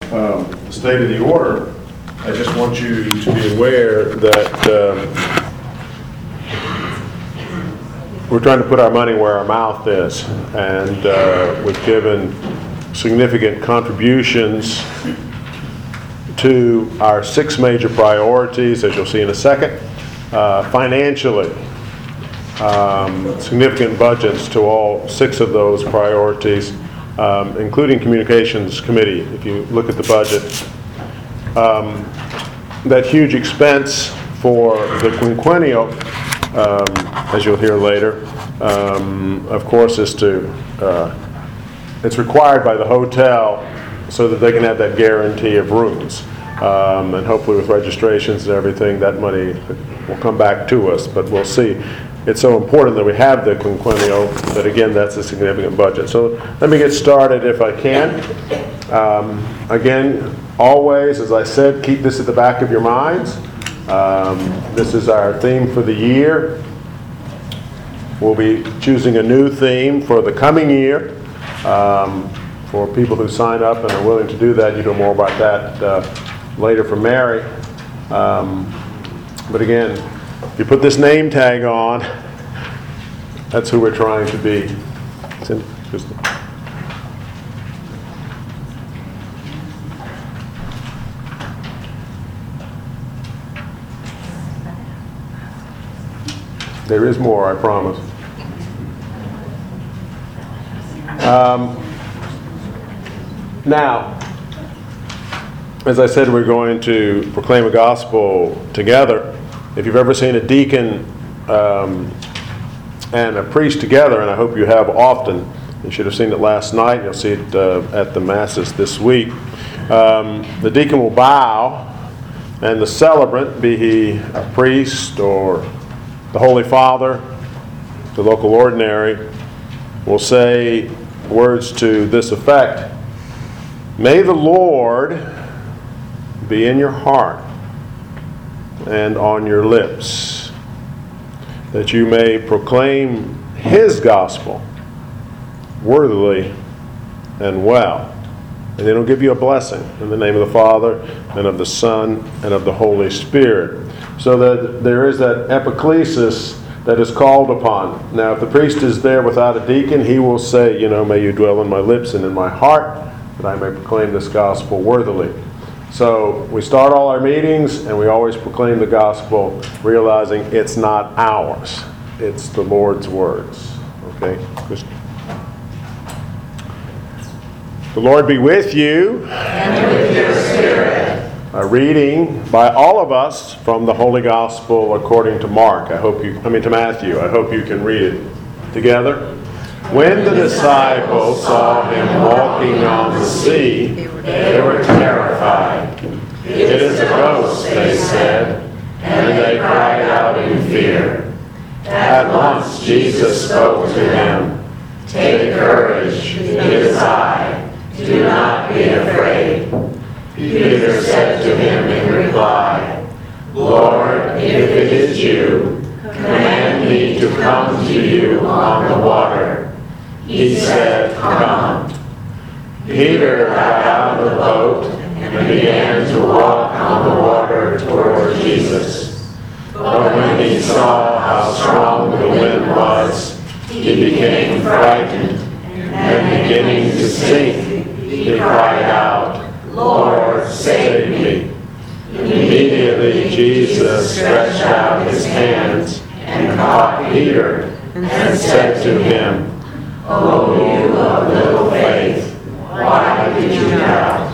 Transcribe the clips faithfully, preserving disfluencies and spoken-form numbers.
um, the state of the order, I just want you to be aware that um, we're trying to put our money where our mouth is, and uh, we've given significant contributions to our six major priorities, as you'll see in a second. Uh, financially, um, significant budgets to all six of those priorities, um, including Communications Committee. If you look at the budget, um, that huge expense for the quinquennial, um, as you'll hear later, um, of course, is to uh, it's required by the hotel so that they can have that guarantee of rooms. Um, and hopefully with registrations and everything, that money will come back to us, but we'll see. It's so important that we have the quinquennial that, again, that's a significant budget. So let me get started if I can. Um, again, always, as I said, keep this at the back of your minds. Um, this is our theme for the year. We'll be choosing a new theme for the coming year. Um, for people who sign up and are willing to do that, you know more about that uh, later from Mary. Um, but again, if you put this name tag on, that's who we're trying to be. There is more, I promise. Um, now, as I said, we're going to proclaim a gospel together. If you've ever seen a deacon um, and a priest together, and I hope you have often, you should have seen it last night, you'll see it uh, at the masses this week. Um, the deacon will bow, and the celebrant, be he a priest or the Holy Father, the local ordinary, will say words to this effect: "May the Lord be in your heart and on your lips, that you may proclaim His gospel worthily and well." And then He'll give you a blessing in the name of the Father and of the Son and of the Holy Spirit. So that there is that epiclesis that is called upon. Now, if the priest is there without a deacon, he will say, you know, "May you dwell in my lips and in my heart, that I may proclaim this gospel worthily." So we start all our meetings and we always proclaim the gospel, realizing it's not ours. It's the Lord's words. Okay? The Lord be with you. And with your spirit. A reading by all of us from the Holy Gospel according to Mark. I hope you, I mean to Matthew. I hope you can read it together. When the disciples saw Him walking on the sea, they were terrified. "It is a ghost," they said, and they cried out in fear. At once Jesus spoke to them. "Take courage, it is I. Do not be afraid." Peter said to Him in reply, "Lord, if it is you, command me to come to you on the water." He said, "Come." Peter got out of the boat and began to walk on the water toward Jesus. But when he saw how strong the wind was, he became frightened, and beginning to sink, he cried out, "Lord, save me." Immediately Jesus stretched out His hands and caught Peter and said to him, "O you of little faith, why did you doubt?"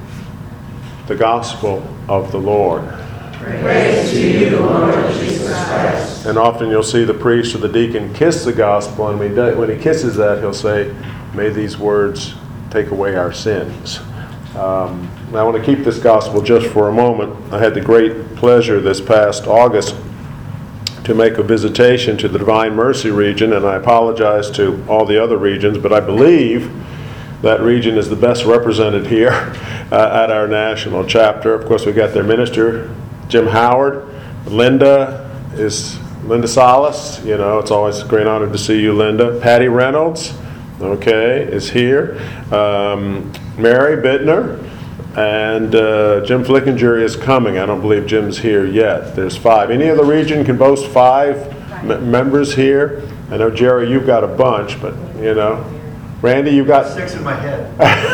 The Gospel of the Lord. Praise to you, Lord Jesus Christ. And often you'll see the priest or the deacon kiss the gospel, and when he, does, when he kisses that, he'll say, "May these words take away our sins." Um, I want to keep this gospel just for a moment. I had the great pleasure this past August to make a visitation to the Divine Mercy region, and I apologize to all the other regions, but I believe that region is the best represented here uh, at our national chapter. Of course, we've got their minister, Jim Howard. Linda is Linda Salas. You know, it's always a great honor to see you, Linda. Patty Reynolds, okay, is here. Um, Mary Bittner, And uh, Jim Flickinger is coming. I don't believe Jim's here yet. There's five. Any other region can boast five m- members here. I know, Jerry, you've got a bunch, but, you know. Randy, you've got... Six in my head.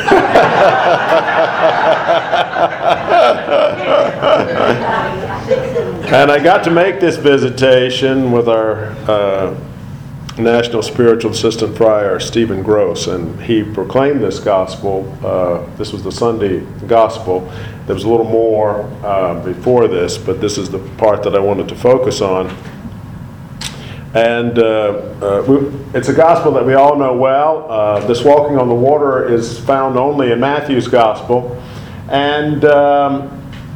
And I got to make this visitation with our uh, National Spiritual Assistant Friar, Stephen Gross, and he proclaimed this gospel. Uh, this was the Sunday gospel. There was a little more uh, before this, but this is the part that I wanted to focus on. And uh, uh, we, it's a gospel that we all know well. Uh, this walking on the water is found only in Matthew's gospel. And um,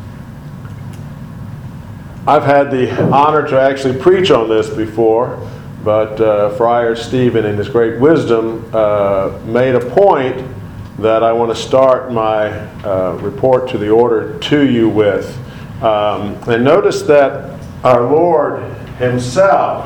I've had the honor to actually preach on this before, but uh, Friar Stephen, in his great wisdom, uh, made a point that I want to start my uh, report to the order to you with. Um, and notice that our Lord Himself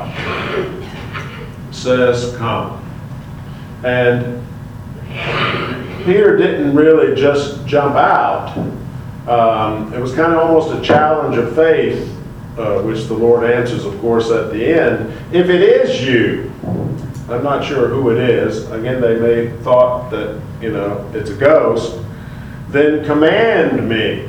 says, "Come." And Peter didn't really just jump out. Um, it was kind of almost a challenge of faith, uh, which the Lord answers, of course, at the end. If it is you, I'm not sure who it is. Again, they may have thought that, you know, it's a ghost. Then command me.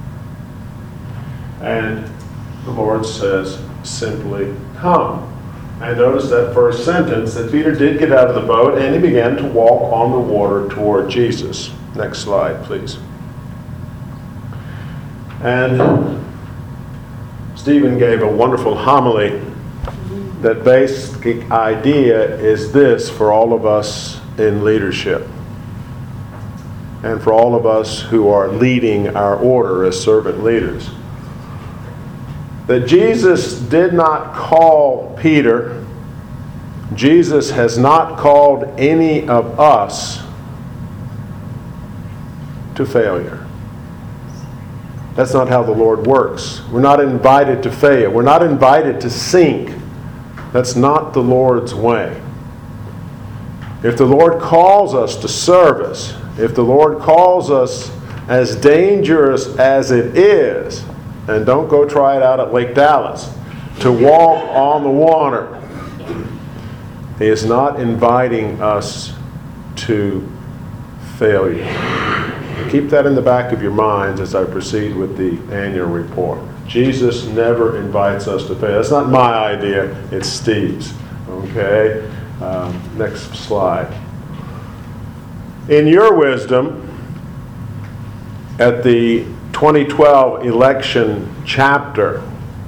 And the Lord says, simply come. And notice that first sentence, that Peter did get out of the boat and he began to walk on the water toward Jesus. Next slide, please. And Stephen gave a wonderful homily. That basic idea is this for all of us in leadership, and for all of us who are leading our order as servant leaders. That Jesus did not call Peter, Jesus has not called any of us to failure. That's not how the Lord works. We're not invited to fail. We're not invited to sink. That's not the Lord's way. If the Lord calls us to service, if the Lord calls us, as dangerous as it is, and don't go try it out at Lake Dallas, to walk on the water, He is not inviting us to failure. Keep that in the back of your minds as I proceed with the annual report. Jesus never invites us to fail. That's not my idea, it's Steve's. Okay? Um, next slide. In your wisdom, at the twenty twelve election chapter,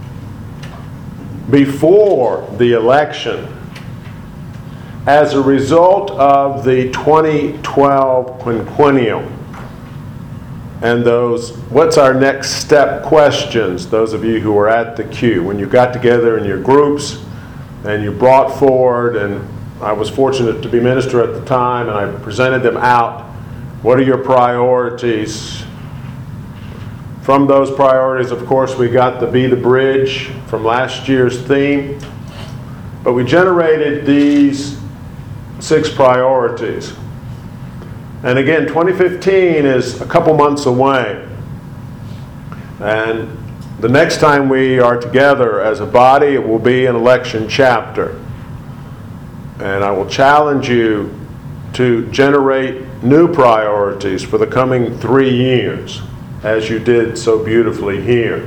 before the election, as a result of the twenty twelve quinquennium, and those what's our next step questions, those of you who were at the Q, when you got together in your groups and you brought forward, and I was fortunate to be minister at the time, and I presented them out. What are your priorities? From those priorities, of course, we got the Be the Bridge from last year's theme, but we generated these six priorities. And again, twenty fifteen is a couple months away. And the next time we are together as a body, it will be an election chapter. And I will challenge you to generate new priorities for the coming three years, as you did so beautifully here.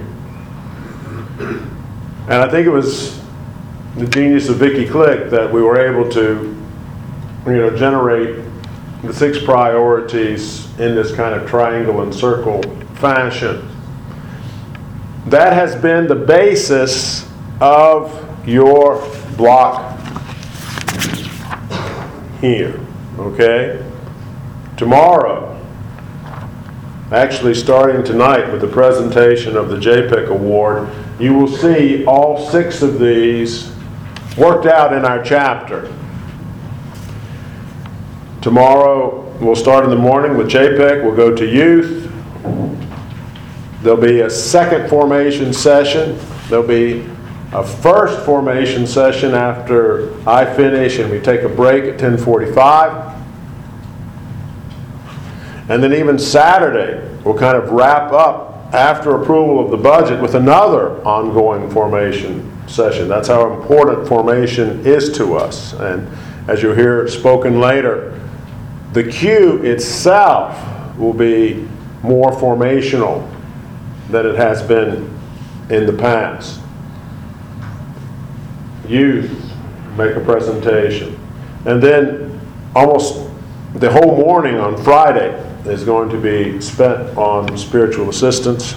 And I think it was the genius of Vicki Click that we were able to, you know, generate the six priorities in this kind of triangle and circle fashion. That has been the basis of your block here, okay? Tomorrow, actually starting tonight with the presentation of the J P I C Award, you will see all six of these worked out in our chapter. Tomorrow, we'll start in the morning with J P I C. We'll go to youth. There'll be a second formation session. There'll be a first formation session after I finish and we take a break at ten forty-five. And then even Saturday, we'll kind of wrap up after approval of the budget with another ongoing formation session. That's how important formation is to us. And as you'll hear spoken later, the Q itself will be more formational than it has been in the past. Youth make a presentation. And then almost the whole morning on Friday is going to be spent on spiritual assistance.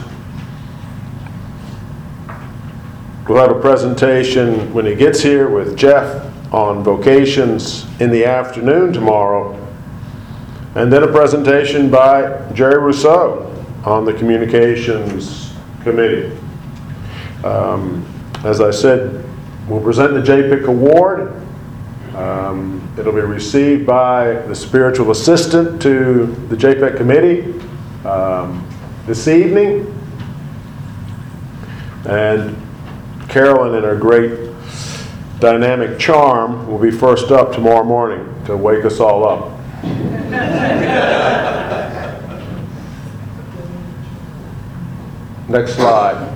We'll have a presentation when he gets here with Jeff on vocations in the afternoon tomorrow. And then a presentation by Jerry Rousseau on the communications committee. Um, as I said, we'll present the J P I C award. Um, it'll be received by the spiritual assistant to the J P I C committee um, this evening. And Carolyn, in her great dynamic charm, will be first up tomorrow morning to wake us all up. Next slide.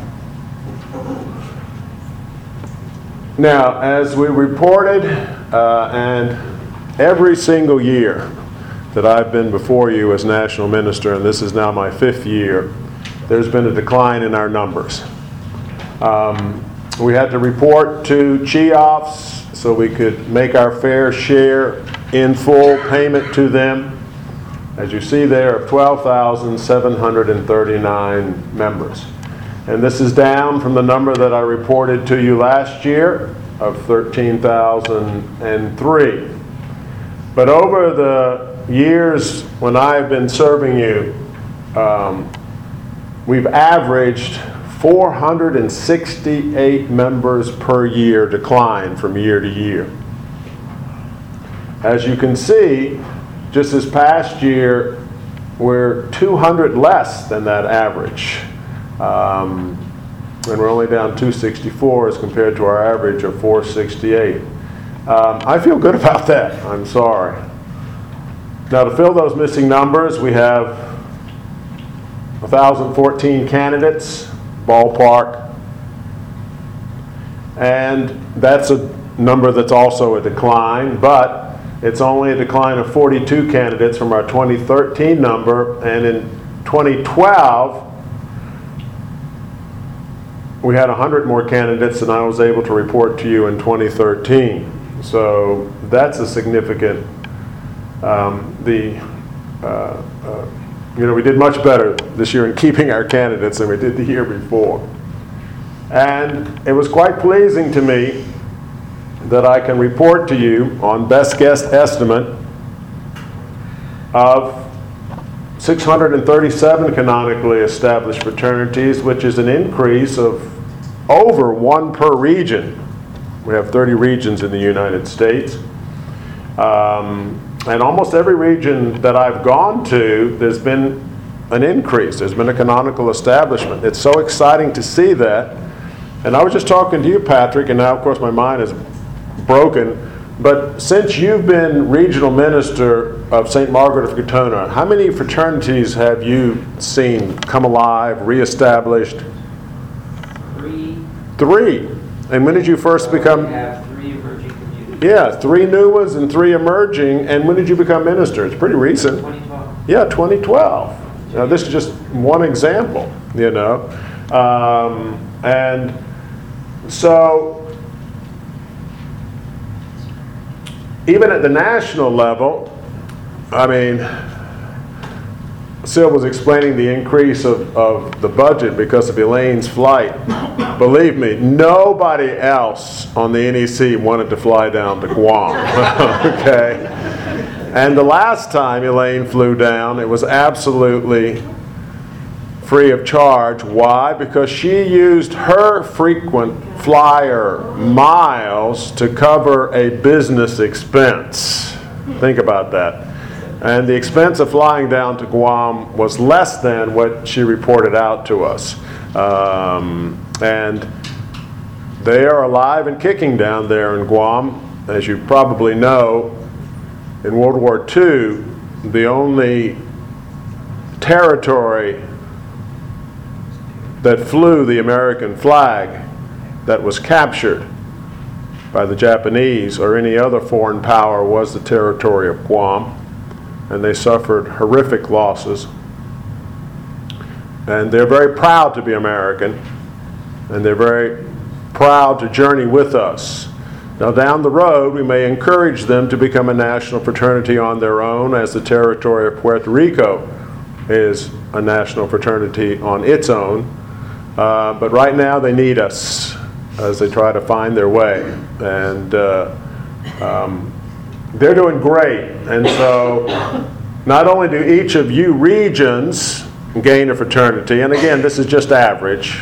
Now, as we reported, uh, and every single year that I've been before you as national minister, and this is now my fifth year, there's been a decline in our numbers. Um, we had to report to C H I O P S so we could make our fair share in full payment to them. As you see there, of twelve thousand seven hundred thirty-nine members. And this is down from the number that I reported to you last year of thirteen thousand three. But over the years when I've been serving you, um, we've averaged four hundred sixty-eight members per year decline from year to year. As you can see, just this past year, we're two hundred less than that average. Um, and we're only down two sixty-four as compared to our average of four sixty-eight. Um, I feel good about that, I'm sorry. Now, to fill those missing numbers, we have one thousand fourteen candidates, ballpark. And that's a number that's also a decline, but it's only a decline of forty-two candidates from our twenty thirteen number, and in twenty twelve, we had one hundred more candidates than I was able to report to you in twenty thirteen. So that's a significant, um, the, uh, uh, you know, we did much better this year in keeping our candidates than we did the year before. And it was quite pleasing to me that I can report to you on best guess estimate of six hundred thirty-seven canonically established fraternities, which is an increase of over one per region. We have thirty regions in the United States. Um, and almost every region that I've gone to, there's been an increase. There's been a canonical establishment. It's so exciting to see that. And I was just talking to you, Patrick, and now, of course, my mind is broken. But since you've been regional minister of Saint Margaret of Katona, how many fraternities have you seen come alive, reestablished? Three. Three. And when did you first become? We have three emerging communities. Yeah, three new ones and three emerging. And when did you become minister? It's pretty recent. twenty twelve. Yeah, twenty twelve. Now, this is just one example, you know. Um, and so, even at the national level, I mean, Sil was explaining the increase of, of the budget because of Elaine's flight. Believe me, nobody else on the N E C wanted to fly down to Guam, okay? And the last time Elaine flew down, it was absolutely free of charge. Why? Because she used her frequent flyer miles to cover a business expense. Think about that. And the expense of flying down to Guam was less than what she reported out to us. Um, and they are alive and kicking down there in Guam. As you probably know, in World War Two, the only territory that flew the American flag that was captured by the Japanese or any other foreign power was the territory of Guam, and they suffered horrific losses. And they're very proud to be American, and they're very proud to journey with us. Now down the road, we may encourage them to become a national fraternity on their own, as the territory of Puerto Rico is a national fraternity on its own. Uh, but right now they need us as they try to find their way. And uh, um, they're doing great. And so not only do each of you regions gain a fraternity, and again, this is just average,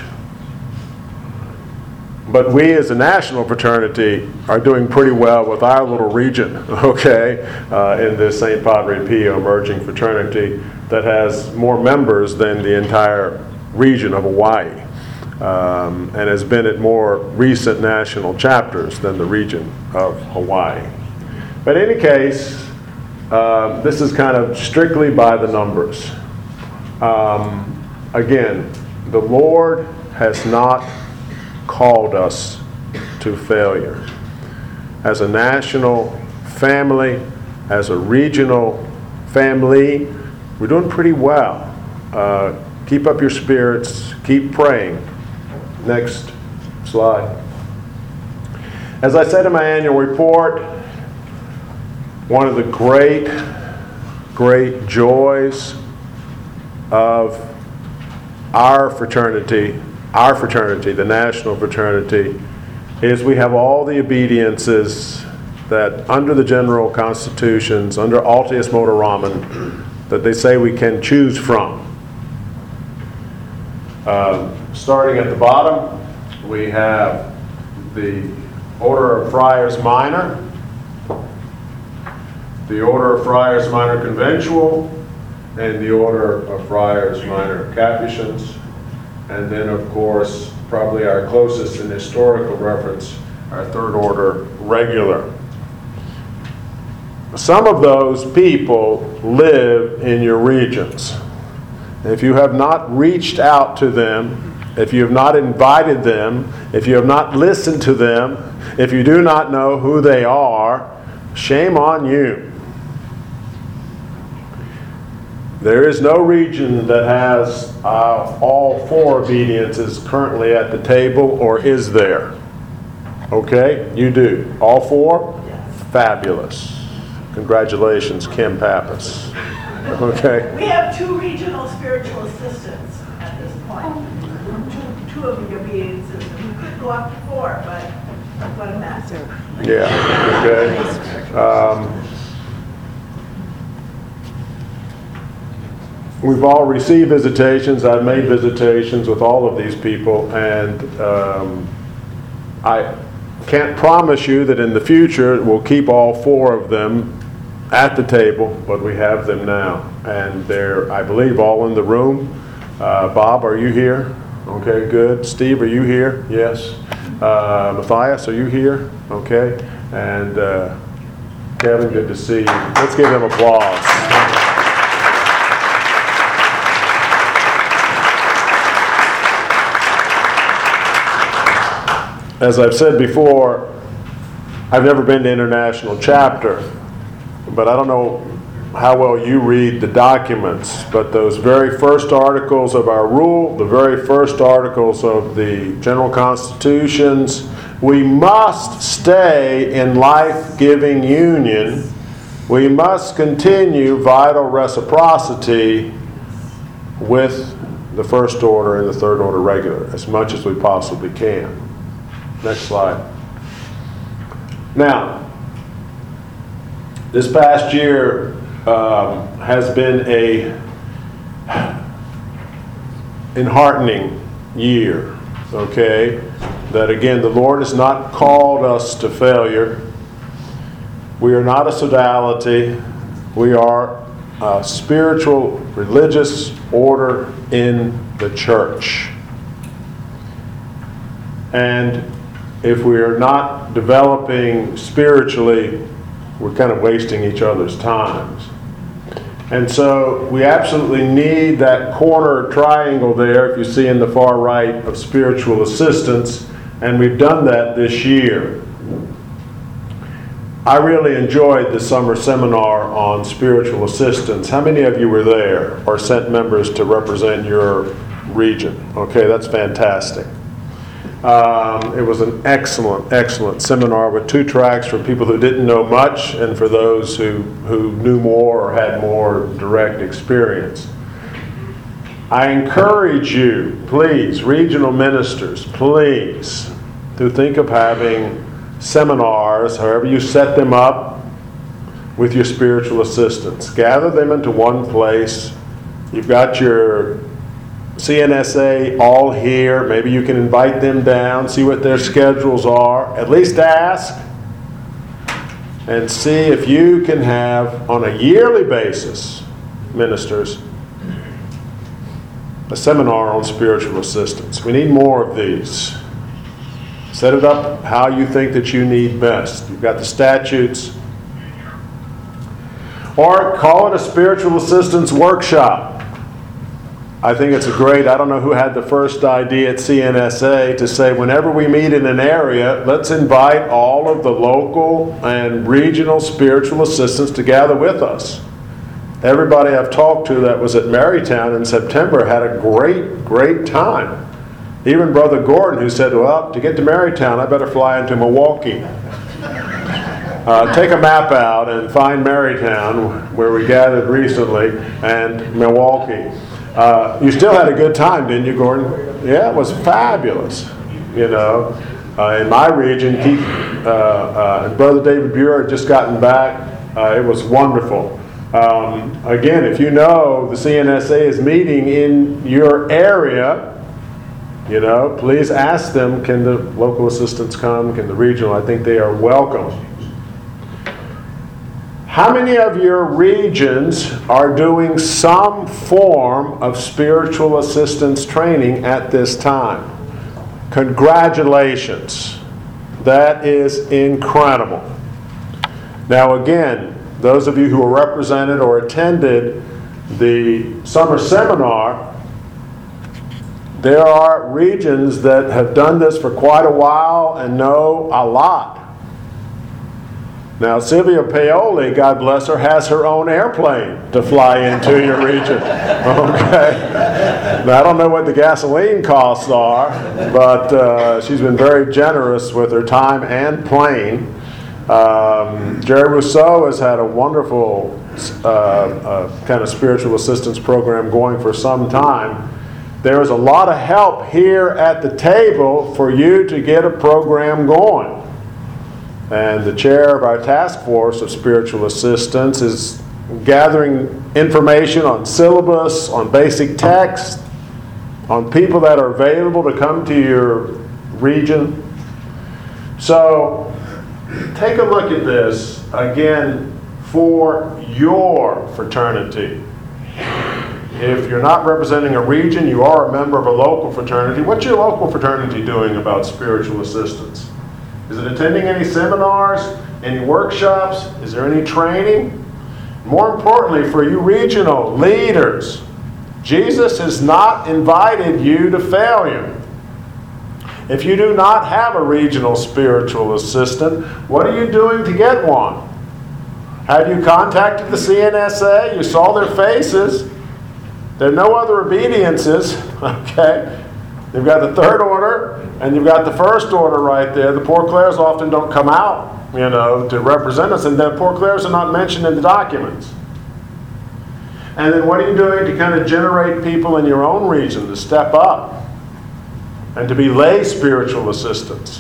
but we as a national fraternity are doing pretty well with our little region, okay, uh, in this Saint Padre Pio emerging fraternity that has more members than the entire region of Hawaii, um, and has been at more recent national chapters than the region of Hawaii. But in any case, uh, this is kind of strictly by the numbers. Um, again, the Lord has not called us to failure. As a national family, as a regional family, we're doing pretty well. Uh, keep up your spirits, keep praying. Next slide. As I said in my annual report, one of the great, great joys of our fraternity Our fraternity, the national fraternity, is we have all the obediences that under the general constitutions, under Altius Moderamen, that they say we can choose from. Uh, starting at the bottom, we have the Order of Friars Minor, the Order of Friars Minor Conventual, and the Order of Friars Minor Capuchins. And then, of course, probably our closest in historical reference, our Third Order Regular. Some of those people live in your regions. If you have not reached out to them, if you have not invited them, if you have not listened to them, if you do not know who they are, shame on you. There is no region that has uh, all four obediences currently at the table, or is there? Okay, you do. All four? Yes. Fabulous. Congratulations, Kim Pappas. Okay. We have two regional spiritual assistants at this point. Two, two of the obediences. We could go up to four, but what a mess. Yeah, okay. Um, We've all received visitations. I've made visitations with all of these people, and um, I can't promise you that in the future we'll keep all four of them at the table, but we have them now. And they're, I believe, all in the room. Uh, Bob, are you here? Okay, good. Steve, are you here? Yes. Uh, Matthias, are you here? Okay. And uh, Kevin, good to see you. Let's give them applause. As I've said before, I've never been to International Chapter, but I don't know how well you read the documents, but those very first articles of our rule, the very first articles of the General Constitutions, we must stay in life-giving union. We must continue vital reciprocity with the First Order and the Third Order Regular as much as we possibly can. Next slide. Now, this past year um, has been a enheartening year, okay? That again, the Lord has not called us to failure. We are not a sodality. We are a spiritual, religious order in the church. And if we are not developing spiritually, we're kind of wasting each other's times. And so we absolutely need that corner triangle there, if you see in the far right, of spiritual assistance, and we've done that this year. I really enjoyed the summer seminar on spiritual assistance. How many of you were there or sent members to represent your region? Okay, that's fantastic. Um, it was an excellent, excellent seminar with two tracks for people who didn't know much and for those who, who knew more or had more direct experience. I encourage you, please, regional ministers, please, to think of having seminars, however you set them up, with your spiritual assistants. Gather them into one place. You've got your C N S A all here. Maybe you can invite them down, see what their schedules are. At least ask and see if you can have, on a yearly basis, ministers, a seminar on spiritual assistance. We need more of these. Set it up how you think that you need best. You've got the statutes. Or call it a spiritual assistance workshop. I think it's a great, I don't know who had the first idea at C N S A to say whenever we meet in an area, let's invite all of the local and regional spiritual assistants to gather with us. Everybody I've talked to that was at Marytown in September had a great, great time. Even Brother Gordon, who said, well, to get to Marytown, I better fly into Milwaukee. Uh, take a map out and find Marytown, where we gathered recently, and Milwaukee. Uh, you still had a good time, didn't you, Gordon? Yeah, it was fabulous. You know, uh, in my region, Keith, uh, uh, Brother David Buer had just gotten back. Uh, it was wonderful. Um, again, if you know the C N S A is meeting in your area, you know, please ask them, can the local assistants come? Can the regional? I think they are welcome. How many of your regions are doing some form of spiritual assistance training at this time? Congratulations. That is incredible. Now again, those of you who are represented or attended the summer seminar, there are regions that have done this for quite a while and know a lot. Now, Sylvia Paoli, God bless her, has her own airplane to fly into your region. Okay? Now, I don't know what the gasoline costs are, but uh, she's been very generous with her time and plane. Um, Jerry Rousseau has had a wonderful uh, uh, kind of spiritual assistance program going for some time. There is a lot of help here at the table for you to get a program going. And the chair of our task force of spiritual assistance is gathering information on syllabus, on basic text, on people that are available to come to your region. So take a look at this again for your fraternity. If you're not representing a region, you are a member of a local fraternity. What's your local fraternity doing about spiritual assistance? Is it attending any seminars, any workshops? Is there any training? More importantly, for you regional leaders, Jesus has not invited you to failure. If you do not have a regional spiritual assistant, what are you doing to get one? Have you contacted the C N S A? You saw their faces. There are no other obediences, okay? You've got the third order, and you've got the first order right there. The Poor Clares often don't come out, you know, to represent us, and the Poor Clares are not mentioned in the documents. And then what are you doing to kind of generate people in your own region to step up and to be lay spiritual assistants?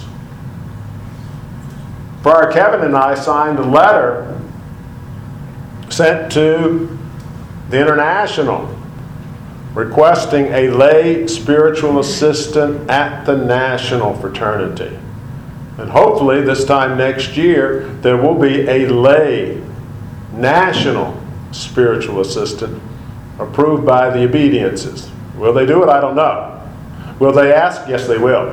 Friar Kevin and I signed a letter sent to the International requesting a lay spiritual assistant at the national fraternity. And hopefully this time next year there will be a lay national spiritual assistant approved by the obediences. Will they do it? I don't know. Will they ask? Yes, they will.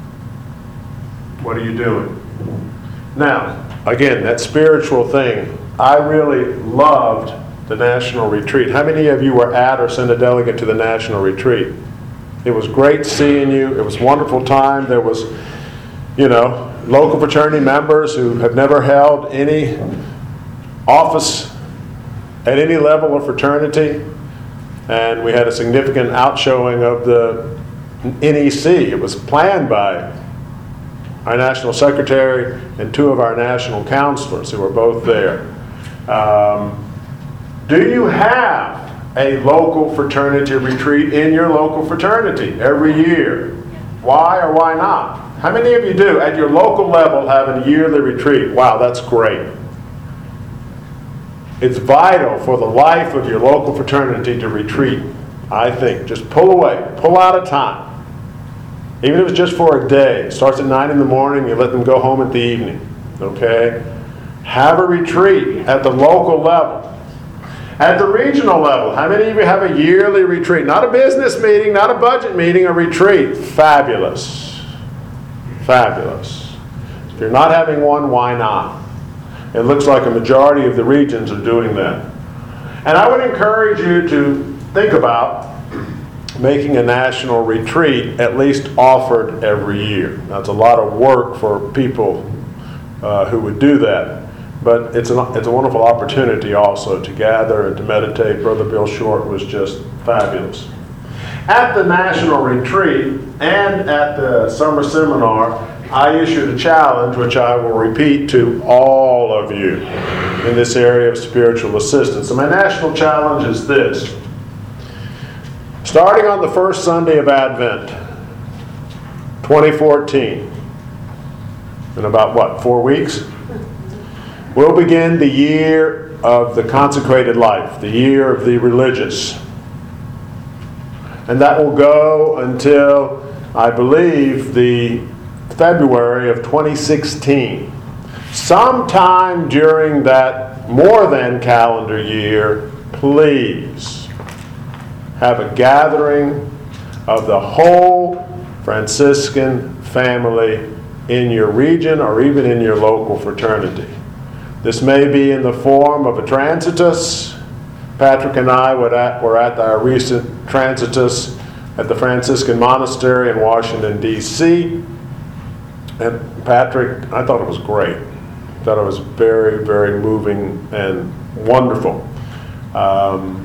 What are you doing? Now, again, that spiritual thing I really loved the national retreat. How many of you were at or sent a delegate to the national retreat? It was great seeing you. It was a wonderful time. There was, you know, local fraternity members who have never held any office at any level of fraternity. And we had a significant outshowing of the N E C. It was planned by our national secretary and two of our national counselors who were both there. Um, do you have a local fraternity retreat in your local fraternity every year? Why or why not? How many of you do at your local level have a yearly retreat? Wow, that's great. It's vital for the life of your local fraternity to retreat, I think. Just pull away, pull out a time. Even if it's just for a day. It starts at nine in the morning, you let them go home at the evening. Okay? Have a retreat at the local level. At the regional level, how many of you have a yearly retreat? Not a business meeting, not a budget meeting, a retreat. Fabulous. Fabulous. If you're not having one, why not? It looks like a majority of the regions are doing that. And I would encourage you to think about making a national retreat at least offered every year. Now, it's a lot of work for people uh, who would do that. But it's a, it's a wonderful opportunity also to gather and to meditate. Brother Bill Short was just fabulous. At the national retreat and at the summer seminar, I issued a challenge which I will repeat to all of you in this area of spiritual assistance. So my national challenge is this. Starting on the first Sunday of Advent, twenty fourteen, in about what, four weeks? We'll begin the year of the consecrated life, the year of the religious. And that will go until, I believe, the February of twenty sixteen. Sometime during that more than calendar year, please have a gathering of the whole Franciscan family in your region or even in your local fraternity. This may be in the form of a transitus. Patrick and I were at, were at our recent transitus at the Franciscan Monastery in Washington, D C And Patrick, I thought it was great. I thought it was very, very moving and wonderful. Um,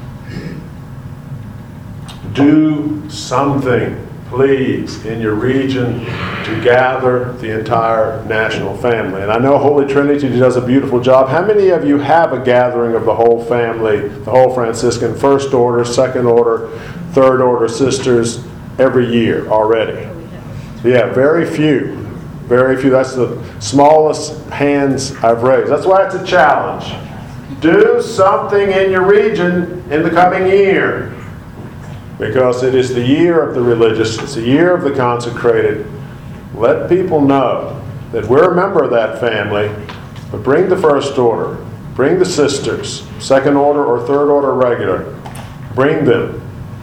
do something, please, in your region to gather the entire national family. And I know Holy Trinity does a beautiful job. How many of you have a gathering of the whole family, the whole Franciscan first order, second order, third order sisters every year already? Yeah, very few. Very few. That's the smallest hands I've raised. That's why it's a challenge. Do something in your region in the coming year. Because it is the year of the religious, it's the year of the consecrated. Let people know that we're a member of that family, but bring the first order, bring the sisters, second order or third order regular, bring them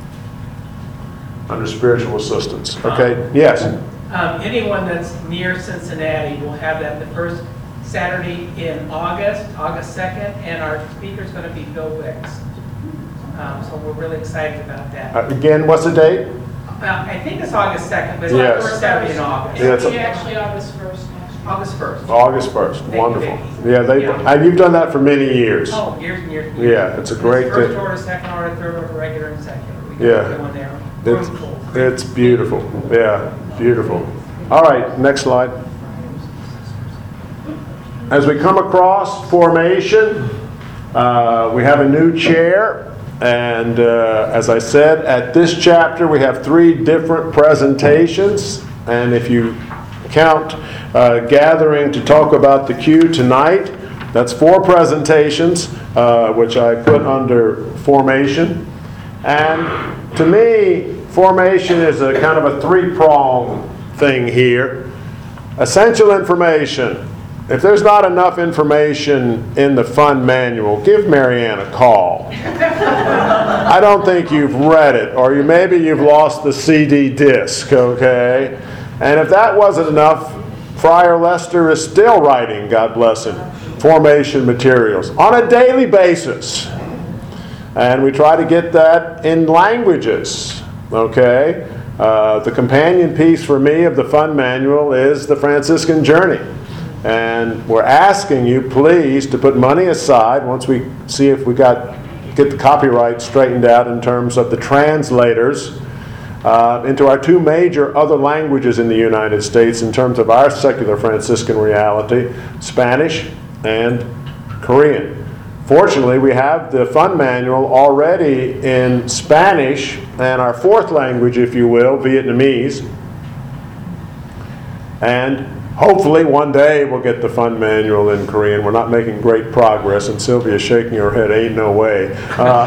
under spiritual assistance. Okay? Yes? Um, anyone that's near Cincinnati will have that the first Saturday in August, August second, and our speaker's going to be Bill Wicks. Um, so we're really excited about that. Uh, again, what's the date? Uh, I think it's August second, but it's Yes. the first Saturday in August. Yeah, it's It's a- actually August first. August first. August first. Thank you, Wonderful. Vicki. Yeah, they, Yeah. and you've done that for many years. Oh, years and years and years. Yeah, it's a great It's First thing. order, second order, third order, regular, and secular. We Yeah. got everyone there. Room It's, full. it's beautiful. Yeah, beautiful. All right, next slide. As we come across formation, uh, we have a new chair. And uh, as I said, at this chapter we have three different presentations. And if you count uh, gathering to talk about the Q tonight, that's four presentations, uh, which I put under formation. And to me, formation is a kind of a three-pronged thing here. Essential information. If there's not enough information in the fund manual, give Marianne a call. I don't think you've read it, or you maybe you've lost the C D disc, okay? And if that wasn't enough, Friar Lester is still writing, God bless him. formation materials on a daily basis. And we try to get that in languages, okay? Uh, the companion piece for me of the Fund Manual is the Franciscan Journey. And we're asking you, please, to put money aside once we see if we got get the copyright straightened out in terms of the translators uh, into our two major other languages in the United States in terms of our secular Franciscan reality, Spanish and Korean. Fortunately, we have the Fund Manual already in Spanish and our fourth language, if you will, Vietnamese. And hopefully one day we'll get the Fund Manual in Korean. We're not making great progress, and Sylvia's shaking her head, ain't no way. Uh,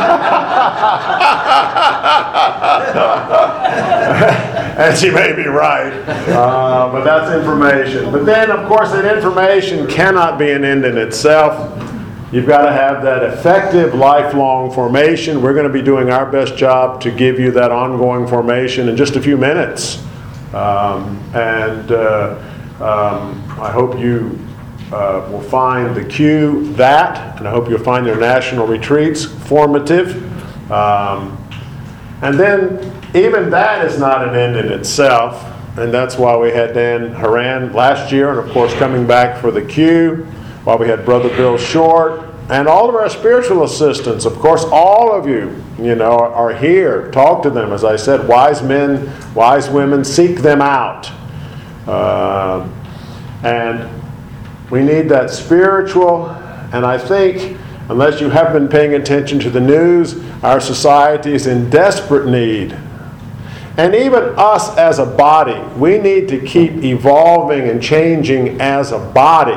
and she may be right, uh, but that's information. But then, of course, that information cannot be an end in itself. You've got to have that effective lifelong formation. We're going to be doing our best job to give you that ongoing formation in just a few minutes. Um, and uh, um, I hope you uh, will find the Q that, and I hope you'll find their national retreats formative. Um, and then even that is not an end in itself, and that's why we had Dan Haran last year, and of course coming back for the Q, while we had Brother Bill Short, and all of our spiritual assistants. Of course, all of you, you know, are, are here. Talk to them. As I said, wise men, wise women, seek them out. Uh, and we need that spiritual, and I think, unless you have been paying attention to the news, our society is in desperate need. And even us as a body, we need to keep evolving and changing as a body.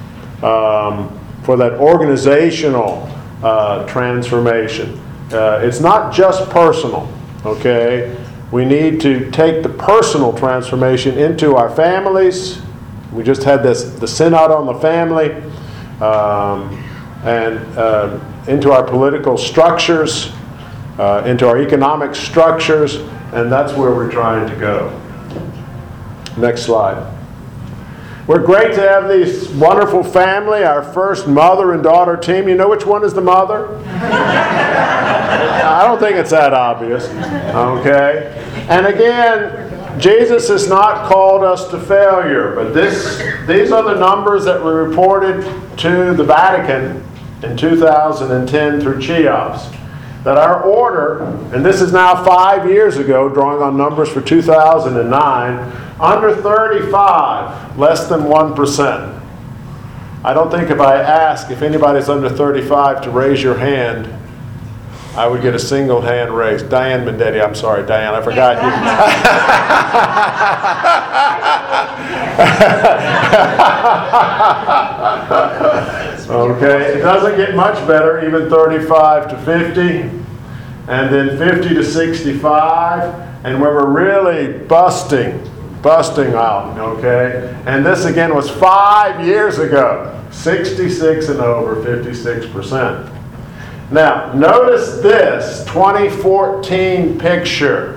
Um, for that organizational uh, transformation. Uh, it's not just personal, okay? We need to take the personal transformation into our families. We just had this the Synod on the family, um, and uh, into our political structures, uh, into our economic structures, and that's where we're trying to go. Next slide. We're great to have this wonderful family, our first mother and daughter team. You know which one is the mother? I don't think it's that obvious. Okay? And again, Jesus has not called us to failure, but this, these are the numbers that were reported to the Vatican in two thousand ten through CHEOPS. That our order, and this is now five years ago, drawing on numbers for two thousand nine, under thirty-five, less than one percent. I don't think if I ask if anybody's under thirty-five to raise your hand, I would get a single hand raised. Diane Mendetti, I'm sorry, Diane, I forgot you. Okay, it doesn't get much better, even thirty-five to fifty, and then fifty to sixty-five, and where we're really busting, busting out, okay? And this again was five years ago, sixty-six and over, fifty-six percent. Now, notice this twenty fourteen picture.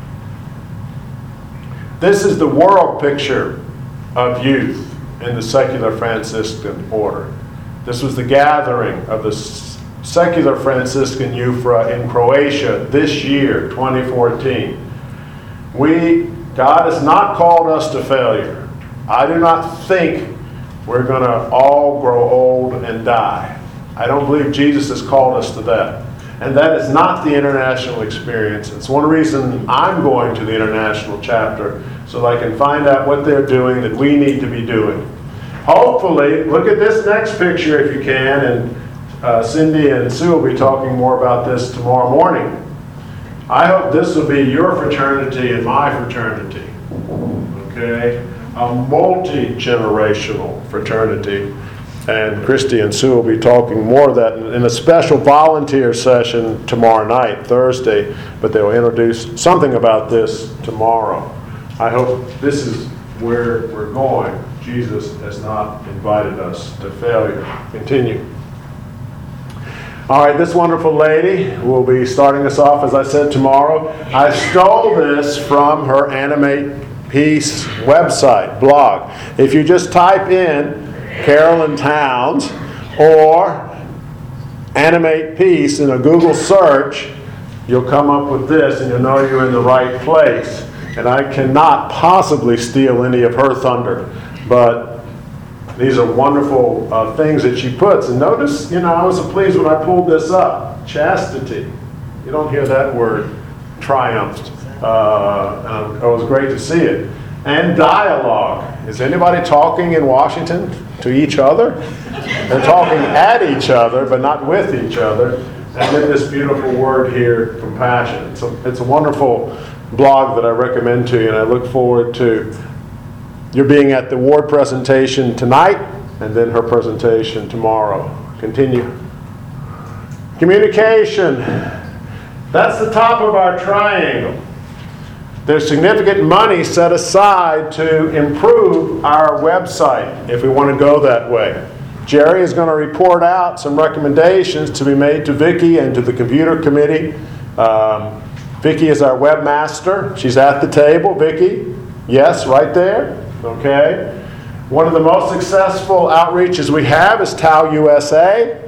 This is the world picture of youth in the secular Franciscan order. This was the gathering of the secular Franciscan youth in Croatia this year, twenty fourteen. We, God has not called us to failure. I do not think we're going to all grow old and die. I don't believe Jesus has called us to that. And that is not the international experience. It's one reason I'm going to the international chapter, so that I can find out what they're doing that we need to be doing. Hopefully, look at this next picture if you can, and uh, Cindy and Sue will be talking more about this tomorrow morning. I hope this will be your fraternity and my fraternity, okay? A multi-generational fraternity. And Christy and Sue will be talking more of that in a special volunteer session tomorrow night, Thursday, but they will introduce something about this tomorrow. I hope this is where we're going. Jesus has not invited us to failure. Continue. All right, this wonderful lady will be starting us off, as I said, tomorrow. I stole this from her Animate Peace website, blog. If you just type in Carolyn Towns, or Animate Peace in a Google search, you'll come up with this and you'll know you're in the right place. And I cannot possibly steal any of her thunder, but these are wonderful uh, things that she puts. And notice, you know, I was so pleased when I pulled this up. Chastity. You don't hear that word triumphed. Uh, and it was great to see it. And dialogue. Is anybody talking in Washington to each other? They're talking at each other, but not with each other. And then this beautiful word here, compassion. It's a, it's a wonderful blog that I recommend to you, and I look forward to your being at the ward presentation tonight and then her presentation tomorrow. Continue. Communication. That's the top of our triangle. There's significant money set aside to improve our website if we want to go that way. Jerry is going to report out some recommendations to be made to Vicki and to the computer committee. Um, Vicki is our webmaster. She's at the table. Vicki? Yes, right there. Okay. One of the most successful outreaches we have is Tau U S A.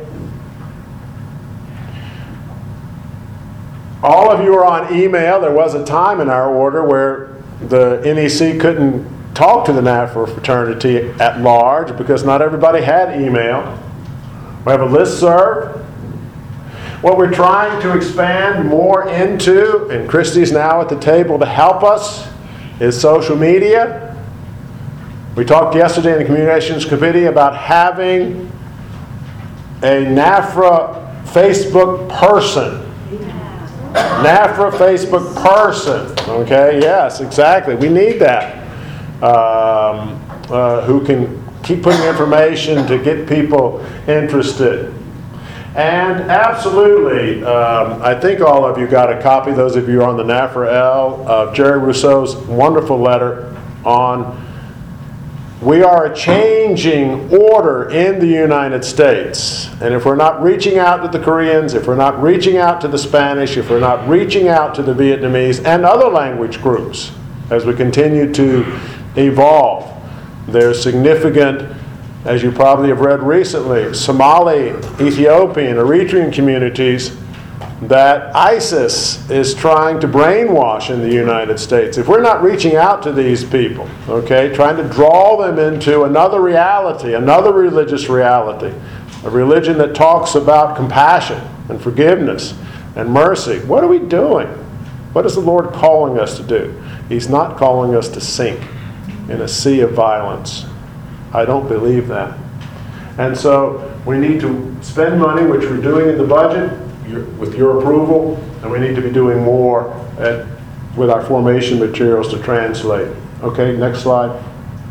All of you are on email. There was a time in our order where the N E C couldn't talk to the NAFRA fraternity at large because not everybody had email. We have a listserv. What we're trying to expand more into, and Christy's now at the table to help us, is social media. We talked yesterday in the Communications Committee about having a NAFRA Facebook person. NAFRA Facebook person. Okay, yes, exactly. We need that. Um, uh, who can keep putting information to get people interested. And absolutely, um, I think all of you got a copy, those of you who are on the NAFRA L, of Jerry Rousseau's wonderful letter on we are a changing order in the United States. And if we're not reaching out to the Koreans, if we're not reaching out to the Spanish, if we're not reaching out to the Vietnamese and other language groups as we continue to evolve, there's significant, as you probably have read recently, Somali, Ethiopian, Eritrean communities that ISIS is trying to brainwash in the United States. If we're not reaching out to these people, okay, trying to draw them into another reality, another religious reality, a religion that talks about compassion and forgiveness and mercy, what are we doing? What is the Lord calling us to do? He's not calling us to sink in a sea of violence. I don't believe that. And so we need to spend money, which we're doing in the budget, your, with your approval, and we need to be doing more at, with our formation materials to translate. Okay, next slide.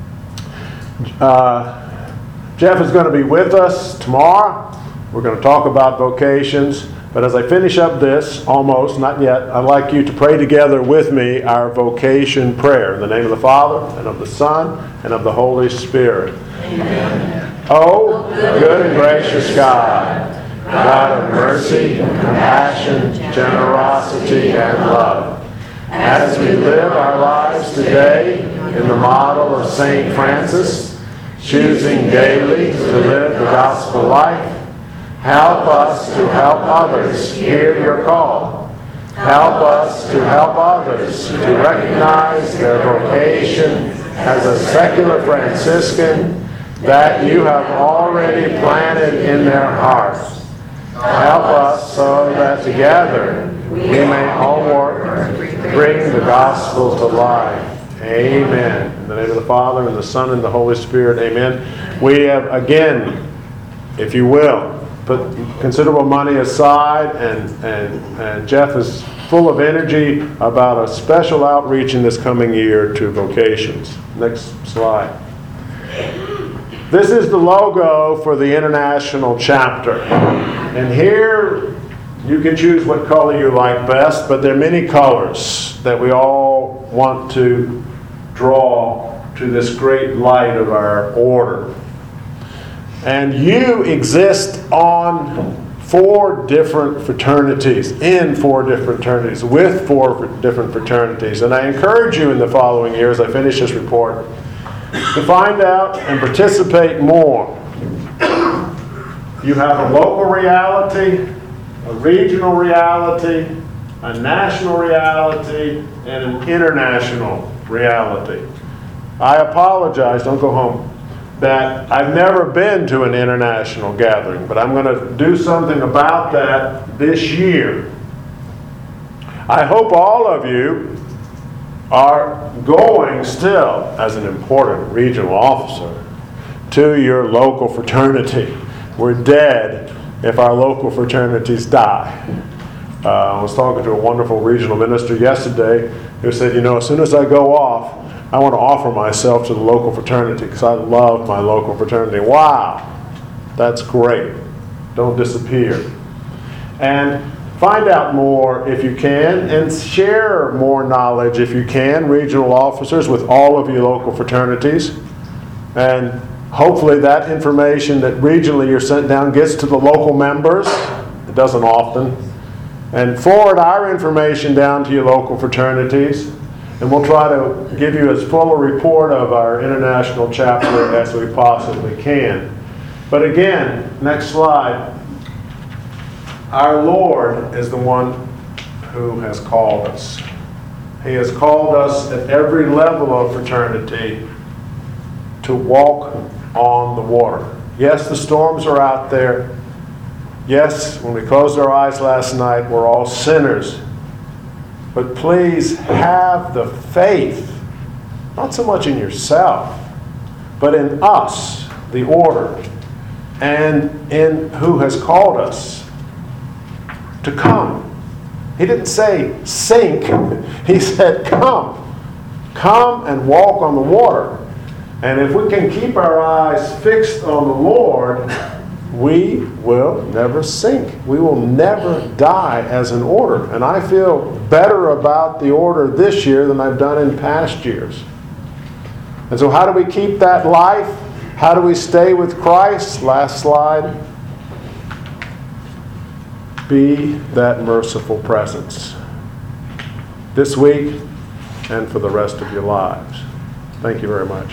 Uh, Jeff is going to be with us tomorrow. We're going to talk about vocations. But as I finish up this, almost, not yet, I'd like you to pray together with me our vocation prayer. In the name of the Father, and of the Son, and of the Holy Spirit. Amen. Oh, good and gracious God, God of mercy, compassion, generosity, and love. As we live our lives today in the model of Saint Francis, choosing daily to live the gospel life, help us to help others hear your call. Help us to help others to recognize their vocation as a secular Franciscan that you have already planted in their hearts. Help us so that together we may all work to bring the gospel to life. Amen. In the name of the Father, and the Son, and the Holy Spirit. Amen. We have, again, if you will, put considerable money aside, and, and, and Jeff is full of energy about a special outreach in this coming year to vocations. Next slide. This is the logo for the international chapter. And here you can choose what color you like best, but there are many colors that we all want to draw to this great light of our order. And you exist on four different fraternities, in four different fraternities, with four different fraternities. And I encourage you in the following year, as I finish this report, to find out and participate more. You have a local reality, a regional reality, a national reality, and an international reality. I apologize, don't go home, that I've never been to an international gathering, but I'm going to do something about that this year. I hope all of you are going still, as an important regional officer, to your local fraternity. We're dead if our local fraternities die. Uh, I was talking to a wonderful regional minister yesterday who said, you know, as soon as I go off, I want to offer myself to the local fraternity because I love my local fraternity. Wow, that's great. Don't disappear. And find out more if you can, and share more knowledge if you can, regional officers, with all of your local fraternities. And hopefully that information that regionally you're sent down gets to the local members. It doesn't often. And forward our information down to your local fraternities. And we'll try to give you as full a report of our international chapter as we possibly can. But again, next slide. Our Lord is the one who has called us. He has called us at every level of fraternity to walk on the water. Yes, the storms are out there. Yes, when we closed our eyes last night, we're all sinners. But please have the faith, not so much in yourself, but in us, the order, and in who has called us to come. He didn't say sink. He said come. Come and walk on the water. And if we can keep our eyes fixed on the Lord, we will never sink. We will never die as an order. And I feel better about the order this year than I've done in past years. And so how do we keep that life? How do we stay with Christ? Last slide. Be that merciful presence this week and for the rest of your lives. Thank you very much.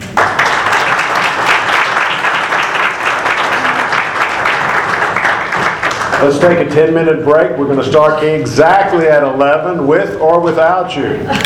Let's take a ten minute break. We're going to start exactly at eleven, with or without you.